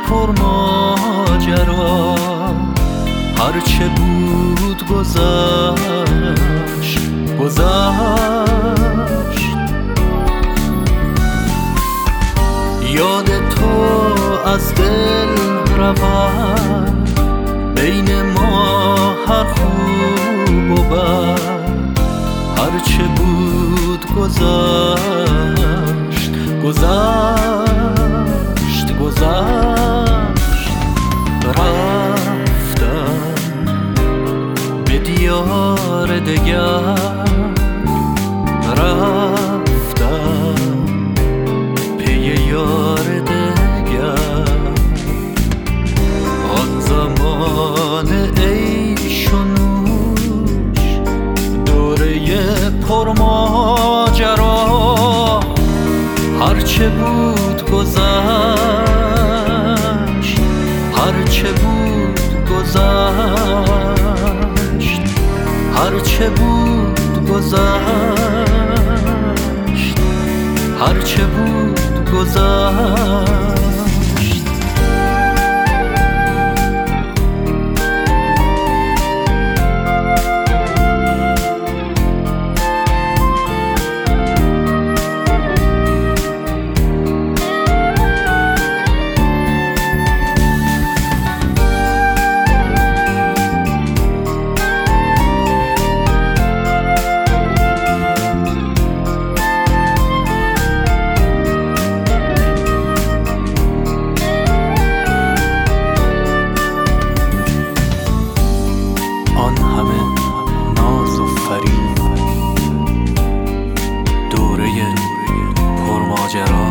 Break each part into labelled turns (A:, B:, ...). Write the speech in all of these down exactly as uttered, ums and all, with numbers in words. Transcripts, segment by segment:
A: پرماجرا هرچه بود گذشت گذشت. یاد تو از دل رود بین ما هر خوب و بد هرچه بود گذشت گذشت گذشت. رفتم به دیار دگر رفتم پی یار دگر آن زمان عیش و نوش دوره پرماجرا هرچه بود گذشت هرچه بود گذشت هرچه بود گذشت هرچه بود گذشت. آن همه ناز و فریب دوره پرماجرا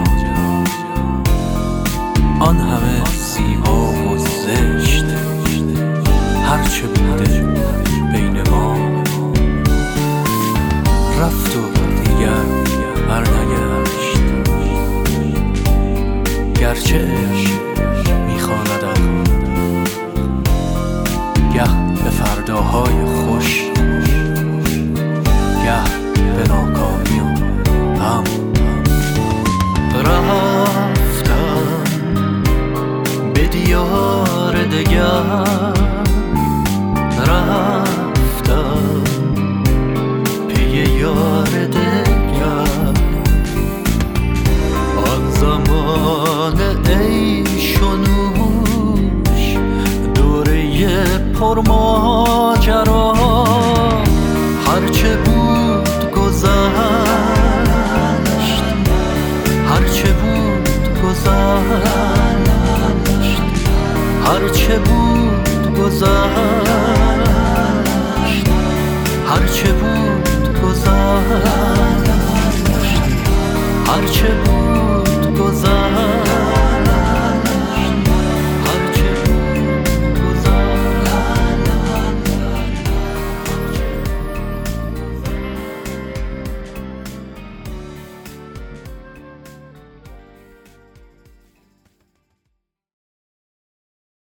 A: آن همه زیبا و زشت هرچه بوده بین ما رفت و دیگر برنگشت. گرچه عشق میخواندم گه به فرداهای خوش گه به ناکامی و غم. رفتم به دیار دگر رفتم پی یار دگر آن زمان عیش و نوش دوره پرماجرا هرچه بود گذشت هرچه بود گذشت هرچه بود گذشت هرچه بود گذشت هرچه بود